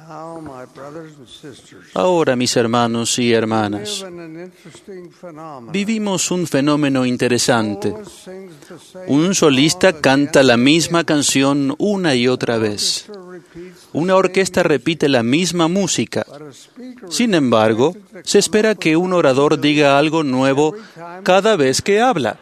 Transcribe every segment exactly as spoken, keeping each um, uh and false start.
Ahora, mis hermanos y hermanas, vivimos un fenómeno interesante. Un solista canta la misma canción una y otra vez. Una orquesta repite la misma música. Sin embargo, se espera que un orador diga algo nuevo cada vez que habla.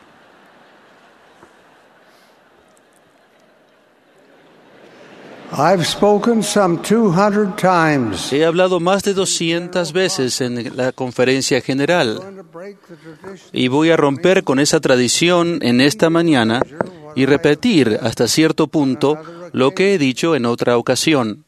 I've spoken some two hundred times. He hablado más de doscientas veces en la conferencia general y voy a romper con esa tradición en esta mañana y repetir hasta cierto punto lo que he dicho en otra ocasión.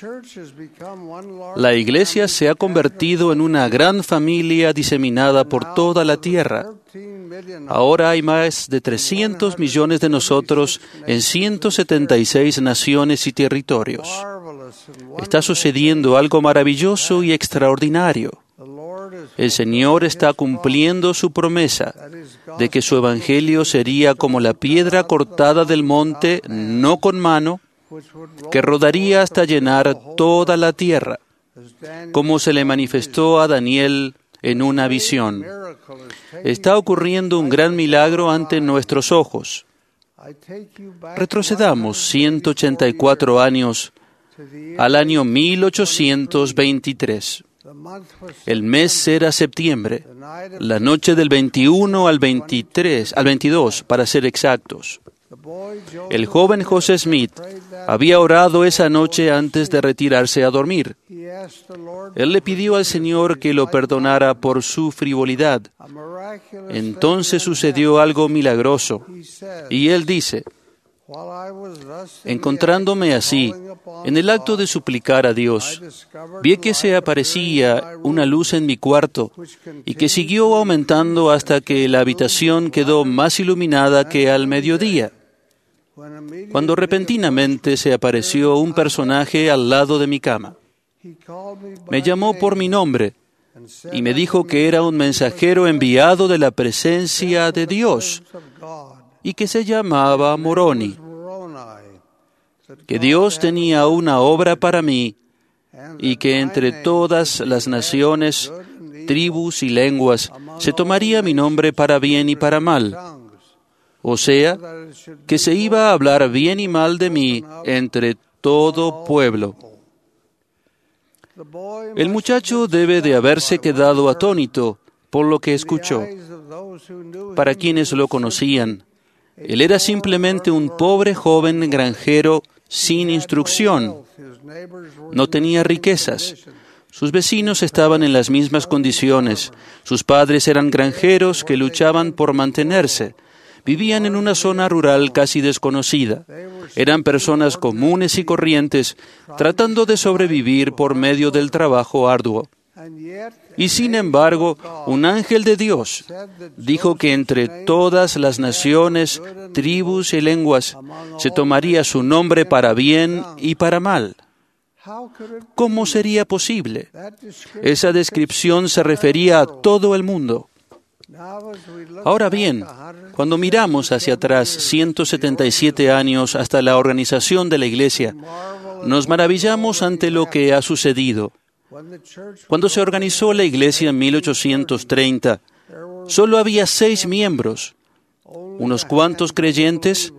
La Iglesia se ha convertido en una gran familia diseminada por toda la tierra. Ahora hay más de trescientos millones de nosotros en ciento setenta y seis naciones y territorios. Está sucediendo algo maravilloso y extraordinario. El Señor está cumpliendo su promesa de que su evangelio sería como la piedra cortada del monte, no con mano, que rodaría hasta llenar toda la tierra, como se le manifestó a Daniel en una visión. Está ocurriendo un gran milagro ante nuestros ojos. Retrocedamos ciento ochenta y cuatro años al año mil ochocientos veintitrés. El mes era septiembre, la noche del veintiuno al veintitrés, al veintidós, para ser exactos. El joven José Smith había orado esa noche antes de retirarse a dormir. Él le pidió al Señor que lo perdonara por su frivolidad. Entonces sucedió algo milagroso. Y él dice, encontrándome así, en el acto de suplicar a Dios, vi que se aparecía una luz en mi cuarto y que siguió aumentando hasta que la habitación quedó más iluminada que al mediodía. Cuando repentinamente se apareció un personaje al lado de mi cama. Me llamó por mi nombre y me dijo que era un mensajero enviado de la presencia de Dios y que se llamaba Moroni, que Dios tenía una obra para mí y que entre todas las naciones, tribus y lenguas se tomaría mi nombre para bien y para mal. O sea, que se iba a hablar bien y mal de mí entre todo pueblo. El muchacho debe de haberse quedado atónito por lo que escuchó. Para quienes lo conocían, él era simplemente un pobre joven granjero sin instrucción. No tenía riquezas. Sus vecinos estaban en las mismas condiciones. Sus padres eran granjeros que luchaban por mantenerse. Vivían en una zona rural casi desconocida. Eran personas comunes y corrientes, tratando de sobrevivir por medio del trabajo arduo. Y sin embargo, un ángel de Dios dijo que entre todas las naciones, tribus y lenguas se tomaría su nombre para bien y para mal. ¿Cómo sería posible? Esa descripción se refería a todo el mundo. Ahora bien, cuando miramos hacia atrás ciento setenta y siete años hasta la organización de la Iglesia, nos maravillamos ante lo que ha sucedido. Cuando se organizó la Iglesia en mil ochocientos treinta, solo había seis miembros, unos cuantos creyentes,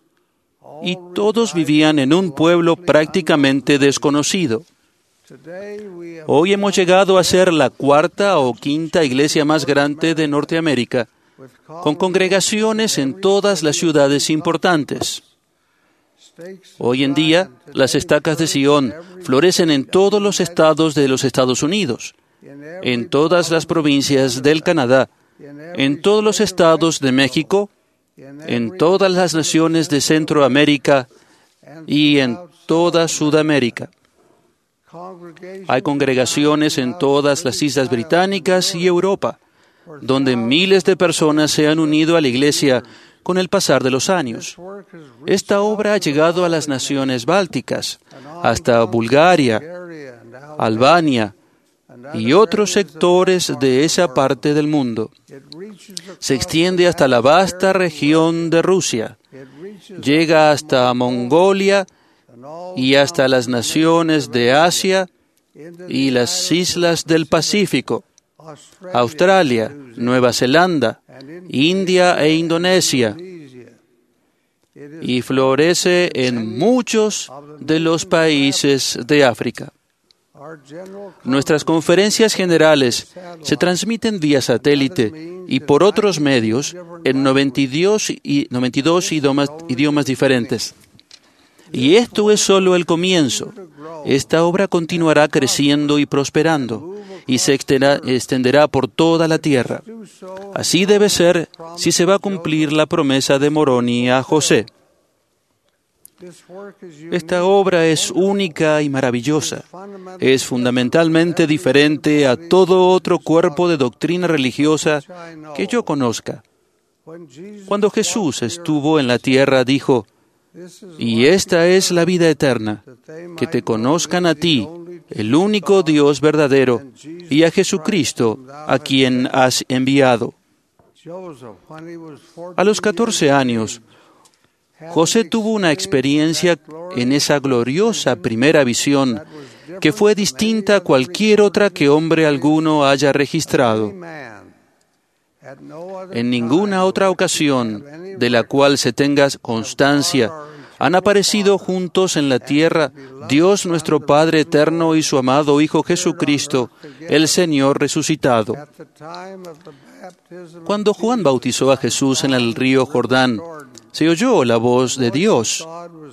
y todos vivían en un pueblo prácticamente desconocido. Hoy hemos llegado a ser la cuarta o quinta iglesia más grande de Norteamérica, con congregaciones en todas las ciudades importantes. Hoy en día, las estacas de Sion florecen en todos los estados de los Estados Unidos, en todas las provincias del Canadá, en todos los estados de México, en todas las naciones de Centroamérica y en toda Sudamérica. Hay congregaciones en todas las islas británicas y Europa, donde miles de personas se han unido a la Iglesia con el pasar de los años. Esta obra ha llegado a las naciones bálticas, hasta Bulgaria, Albania y otros sectores de esa parte del mundo. Se extiende hasta la vasta región de Rusia, llega hasta Mongolia y hasta las naciones de Asia y las islas del Pacífico, Australia, Nueva Zelanda, India e Indonesia, y florece en muchos de los países de África. Nuestras conferencias generales se transmiten vía satélite y por otros medios en noventa y dos, y noventa y dos idiomas, idiomas diferentes. Y esto es solo el comienzo. Esta obra continuará creciendo y prosperando y se extenderá, extenderá por toda la tierra. Así debe ser si se va a cumplir la promesa de Moroni a José. Esta obra es única y maravillosa. Es fundamentalmente diferente a todo otro cuerpo de doctrina religiosa que yo conozca. Cuando Jesús estuvo en la tierra, dijo: «Y esta es la vida eterna, que te conozcan a ti, el único Dios verdadero, y a Jesucristo, a quien has enviado». A los catorce años, José tuvo una experiencia en esa gloriosa primera visión que fue distinta a cualquier otra que hombre alguno haya registrado. En ninguna otra ocasión de la cual se tenga constancia han aparecido juntos en la tierra Dios nuestro Padre eterno y su amado Hijo Jesucristo, el Señor resucitado. Cuando Juan bautizó a Jesús en el río Jordán, se oyó la voz de Dios,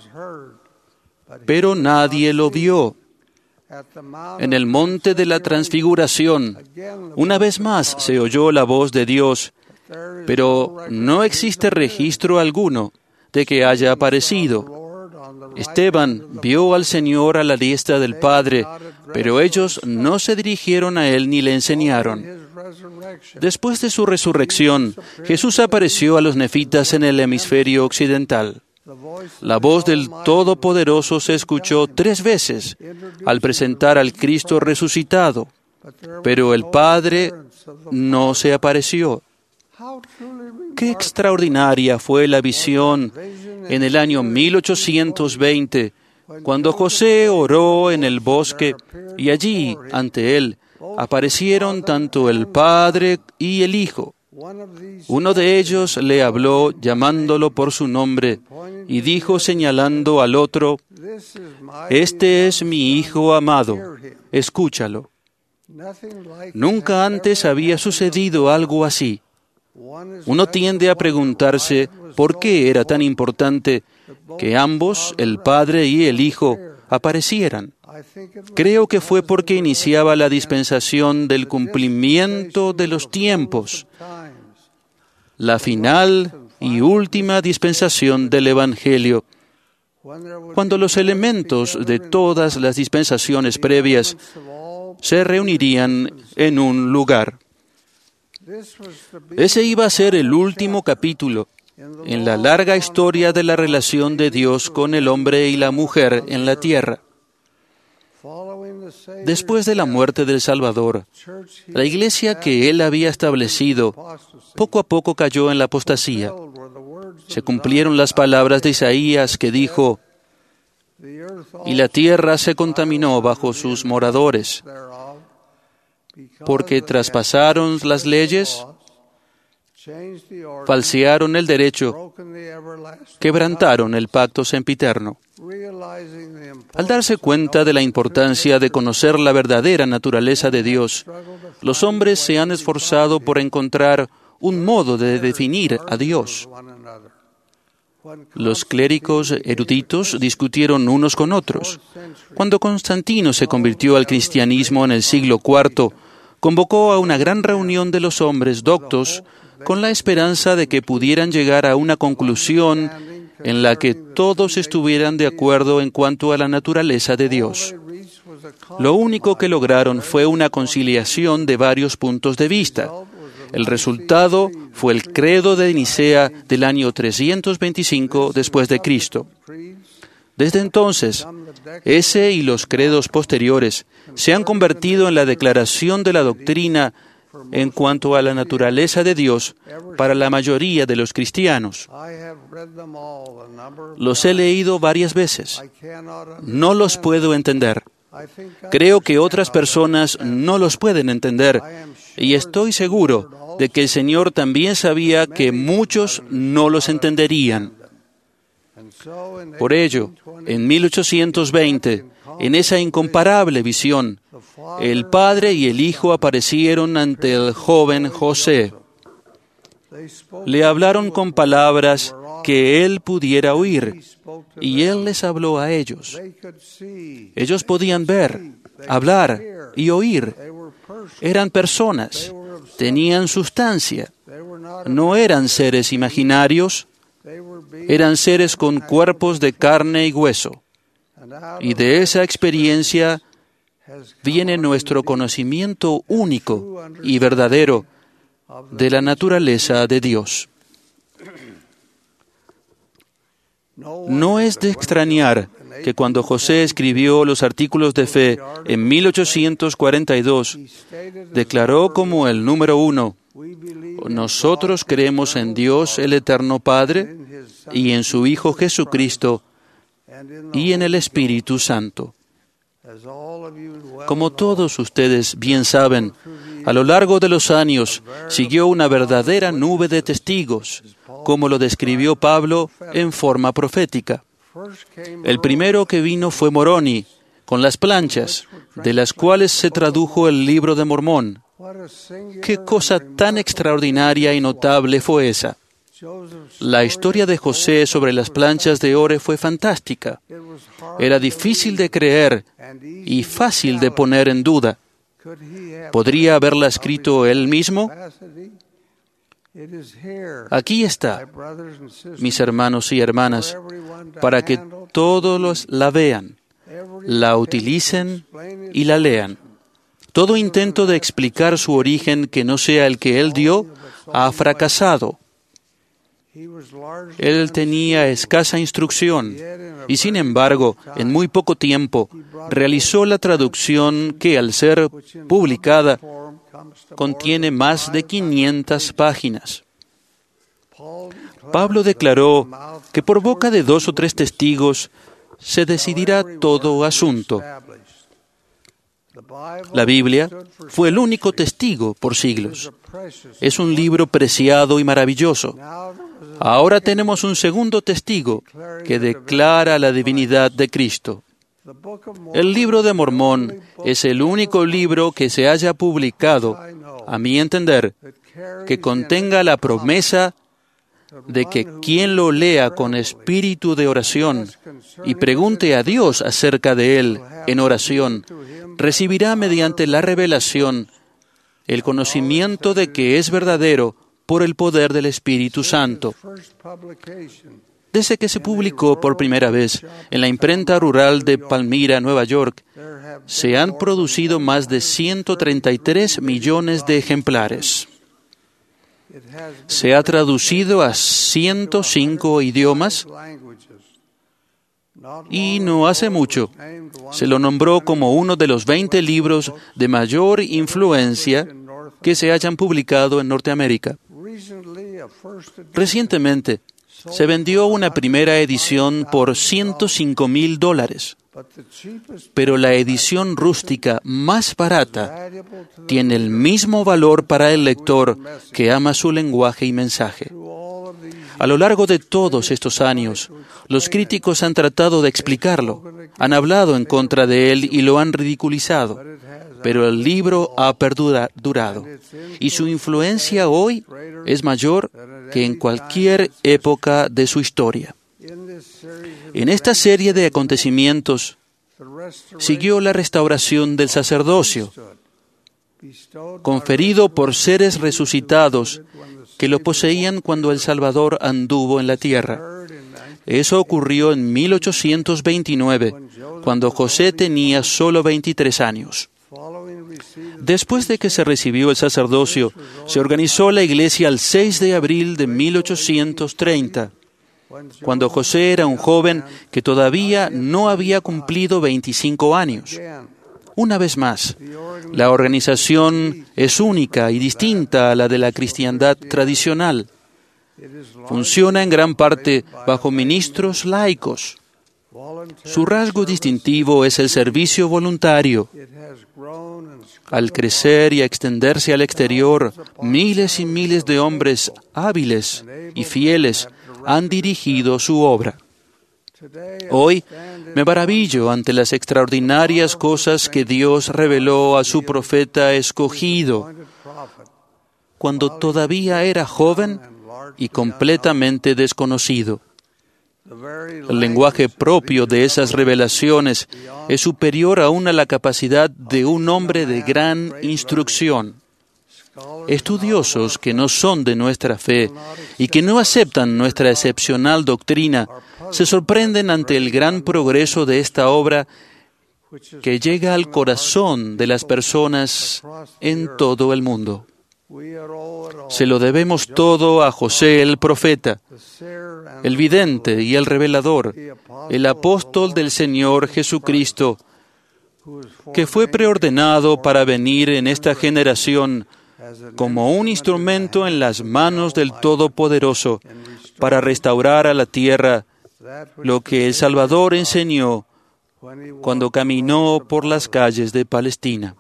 pero nadie lo vio. En el monte de la Transfiguración, una vez más se oyó la voz de Dios, pero no existe registro alguno de que haya aparecido. Esteban vio al Señor a la diestra del Padre, pero ellos no se dirigieron a Él ni le enseñaron. Después de su resurrección, Jesús apareció a los nefitas en el hemisferio occidental. La voz del Todopoderoso se escuchó tres veces al presentar al Cristo resucitado, pero el Padre no se apareció. Qué extraordinaria fue la visión en el año mil ochocientos veinte, cuando José oró en el bosque y allí, ante él, aparecieron tanto el Padre y el Hijo. Uno de ellos le habló llamándolo por su nombre y dijo señalando al otro: «Este es mi Hijo amado, escúchalo». Nunca antes había sucedido algo así. Uno tiende a preguntarse por qué era tan importante que ambos, el Padre y el Hijo, aparecieran. Creo que fue porque iniciaba la dispensación del cumplimiento de los tiempos, la final y última dispensación del Evangelio, cuando los elementos de todas las dispensaciones previas se reunirían en un lugar. Ese iba a ser el último capítulo en la larga historia de la relación de Dios con el hombre y la mujer en la tierra. Después de la muerte del Salvador, la iglesia que Él había establecido poco a poco cayó en la apostasía. Se cumplieron las palabras de Isaías que dijo: «Y la tierra se contaminó bajo sus moradores, porque traspasaron las leyes, falsearon el derecho, quebrantaron el pacto sempiterno». Al darse cuenta de la importancia de conocer la verdadera naturaleza de Dios, los hombres se han esforzado por encontrar un modo de definir a Dios. Los clérigos eruditos discutieron unos con otros. Cuando Constantino se convirtió al cristianismo en el siglo cuarto, convocó a una gran reunión de los hombres doctos con la esperanza de que pudieran llegar a una conclusión en la que todos estuvieran de acuerdo en cuanto a la naturaleza de Dios. Lo único que lograron fue una conciliación de varios puntos de vista. El resultado fue el Credo de Nicea del año trescientos veinticinco después de Cristo. Desde entonces, ese y los credos posteriores se han convertido en la declaración de la doctrina en cuanto a la naturaleza de Dios para la mayoría de los cristianos. Los he leído varias veces. No los puedo entender. Creo que otras personas no los pueden entender, y estoy seguro de que el Señor también sabía que muchos no los entenderían. Por ello, en mil ochocientos veinte, en esa incomparable visión, el Padre y el Hijo aparecieron ante el joven José. Le hablaron con palabras que él pudiera oír, y él les habló a ellos. Ellos podían ver, hablar y oír. Eran personas, tenían sustancia. No eran seres imaginarios, eran seres con cuerpos de carne y hueso. Y de esa experiencia viene nuestro conocimiento único y verdadero de la naturaleza de Dios. No es de extrañar que cuando José escribió los artículos de fe en mil ochocientos cuarenta y dos, declaró como el número uno: nosotros creemos en Dios el Eterno Padre y en su Hijo Jesucristo y en el Espíritu Santo. Como todos ustedes bien saben, a lo largo de los años siguió una verdadera nube de testigos, como lo describió Pablo en forma profética. El primero que vino fue Moroni, con las planchas, de las cuales se tradujo el libro de Mormón. ¡Qué cosa tan extraordinaria y notable fue esa! La historia de José sobre las planchas de oro fue fantástica. Era difícil de creer y fácil de poner en duda. ¿Podría haberla escrito él mismo? Aquí está, mis hermanos y hermanas, para que todos los la vean, la utilicen y la lean. Todo intento de explicar su origen que no sea el que él dio ha fracasado. Él tenía escasa instrucción y, sin embargo, en muy poco tiempo realizó la traducción que, al ser publicada, contiene más de quinientas páginas. Pablo declaró que por boca de dos o tres testigos se decidirá todo asunto. La Biblia fue el único testigo por siglos. Es un libro preciado y maravilloso. Ahora tenemos un segundo testigo que declara la divinidad de Cristo. El libro de Mormón es el único libro que se haya publicado, a mi entender, que contenga la promesa de que quien lo lea con espíritu de oración y pregunte a Dios acerca de él en oración, recibirá mediante la revelación el conocimiento de que es verdadero por el poder del Espíritu Santo. Desde que se publicó por primera vez en la imprenta rural de Palmyra, Nueva York, se han producido más de ciento treinta y tres millones de ejemplares. Se ha traducido a ciento cinco idiomas y no hace mucho se lo nombró como uno de los veinte libros de mayor influencia que se hayan publicado en Norteamérica. Recientemente se vendió una primera edición por ciento cinco mil dólares, pero la edición rústica más barata tiene el mismo valor para el lector que ama su lenguaje y mensaje. A lo largo de todos estos años, los críticos han tratado de explicarlo, han hablado en contra de él y lo han ridiculizado, pero el libro ha perdurado y su influencia hoy es mayor que en cualquier época de su historia. En esta serie de acontecimientos siguió la restauración del sacerdocio, conferido por seres resucitados que lo poseían cuando el Salvador anduvo en la tierra. Eso ocurrió en mil ochocientos veintinueve, cuando José tenía solo veintitrés años. Después de que se recibió el sacerdocio, se organizó la iglesia el seis de abril de mil ochocientos treinta, cuando José era un joven que todavía no había cumplido veinticinco años. Una vez más, la organización es única y distinta a la de la cristiandad tradicional. Funciona en gran parte bajo ministros laicos. Su rasgo distintivo es el servicio voluntario. Al crecer y extenderse al exterior, miles y miles de hombres hábiles y fieles han dirigido su obra. Hoy me maravillo ante las extraordinarias cosas que Dios reveló a su profeta escogido, cuando todavía era joven y completamente desconocido. El lenguaje propio de esas revelaciones es superior aún a la capacidad de un hombre de gran instrucción. Estudiosos que no son de nuestra fe y que no aceptan nuestra excepcional doctrina se sorprenden ante el gran progreso de esta obra que llega al corazón de las personas en todo el mundo. Se lo debemos todo a José el profeta, el vidente y el revelador, el apóstol del Señor Jesucristo, que fue preordenado para venir en esta generación como un instrumento en las manos del Todopoderoso para restaurar a la tierra lo que el Salvador enseñó cuando caminó por las calles de Palestina.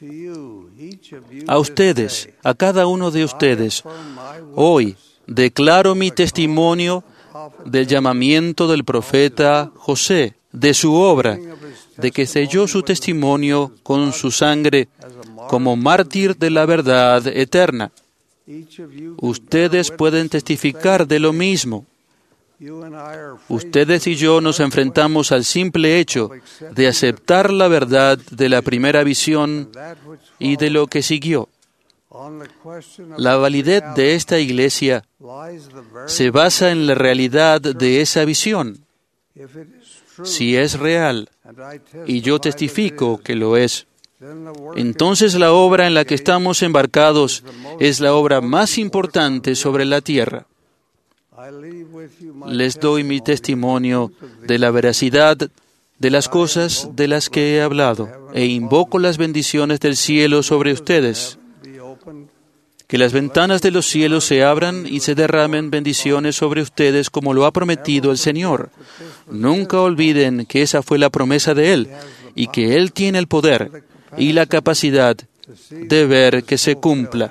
A ustedes, a cada uno de ustedes, hoy declaro mi testimonio del llamamiento del profeta José, de su obra, de que selló su testimonio con su sangre como mártir de la verdad eterna. Ustedes pueden testificar de lo mismo. Ustedes y yo nos enfrentamos al simple hecho de aceptar la verdad de la primera visión y de lo que siguió. La validez de esta iglesia se basa en la realidad de esa visión. Si es real, y yo testifico que lo es, entonces la obra en la que estamos embarcados es la obra más importante sobre la tierra. Les doy mi testimonio de la veracidad de las cosas de las que he hablado e invoco las bendiciones del cielo sobre ustedes. Que las ventanas de los cielos se abran y se derramen bendiciones sobre ustedes como lo ha prometido el Señor. Nunca olviden que esa fue la promesa de Él y que Él tiene el poder y la capacidad de ver que se cumpla.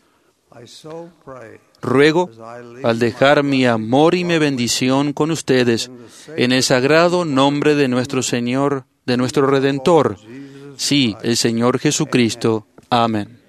Ruego, al dejar mi amor y mi bendición con ustedes, en el sagrado nombre de nuestro Señor, de nuestro Redentor, sí, el Señor Jesucristo. Amén.